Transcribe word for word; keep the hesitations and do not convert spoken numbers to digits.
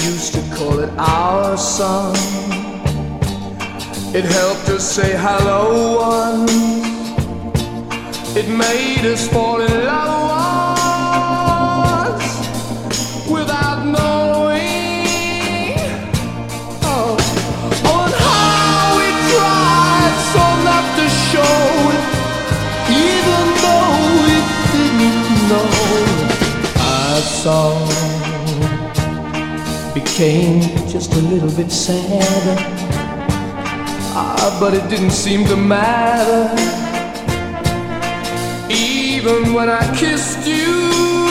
used to call it our song. It helped us say hello once. It made us fall in love once without knowing. Oh, on how we tried so not to show it, even though we didn't know. Our song became just a little bit sadder. Ah, but it didn't seem to matter. Even when I kissed you,